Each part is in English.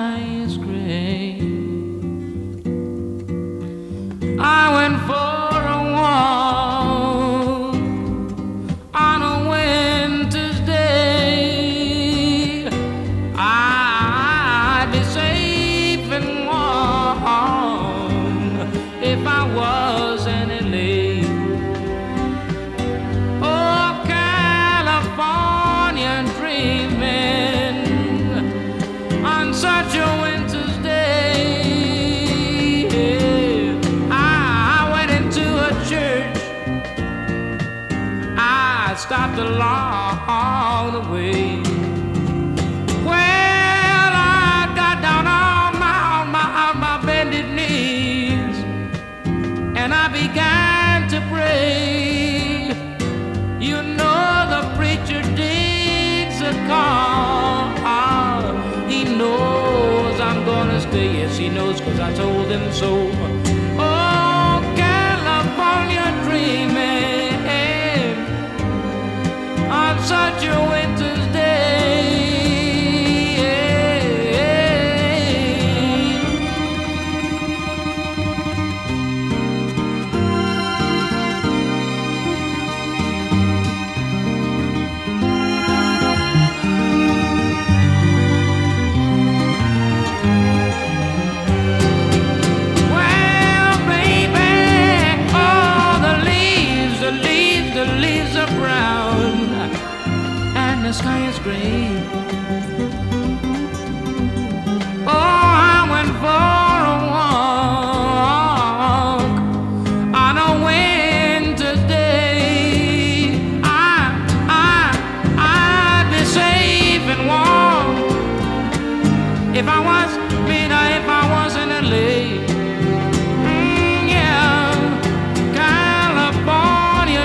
sky is gray. I went for a walk on a winter's day. I'd be safe and warm if I was in LA. Oh, California dreaming on such a winter's day. I went into a church, I stopped along the way. Well, I got down on my bended knees, and I began to pray. You know the preacher digs a call. He knows I'm gonna stay. Yes, he knows, 'cause I told him so. Oh, California dreaming on such a winter's day. Well, baby, oh, the leaves are brown, and the sky is gray. Oh, I went for a walk on a winter's day. I'd be safe and warm if I was, if I was in LA. Yeah, California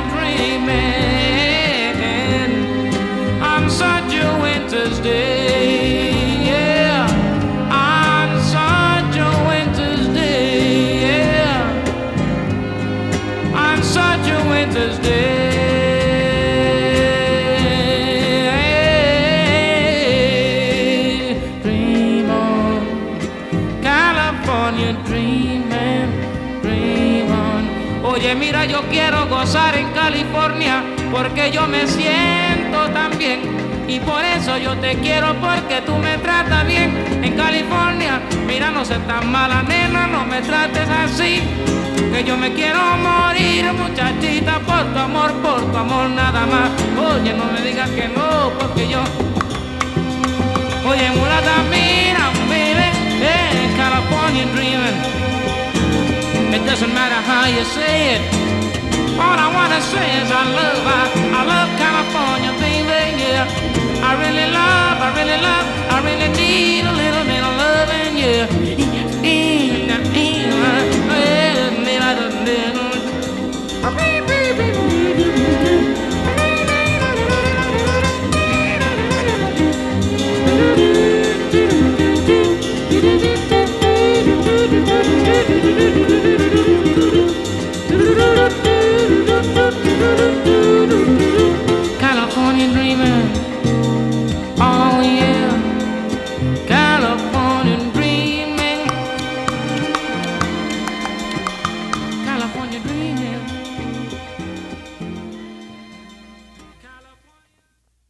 dreaming on such a winter's day. Yeah, on such a winter's day. Yeah, on such a winter's day. Dream on, California dreaming, dream on. Oye, mira, yo quiero gozar en California porque yo me siento tan bien. Y por eso yo te quiero, porque tú me tratas bien. En California, mira, no seas tan mala, nena, no me trates así, que yo me quiero morir, muchachita, por tu amor nada más. Oye, no me digas que no, porque yo... Oye, mulata, mira, baby, California dreaming. It doesn't matter how you say it. All I wanna say is I love California, baby, yeah. I really love, I really need a little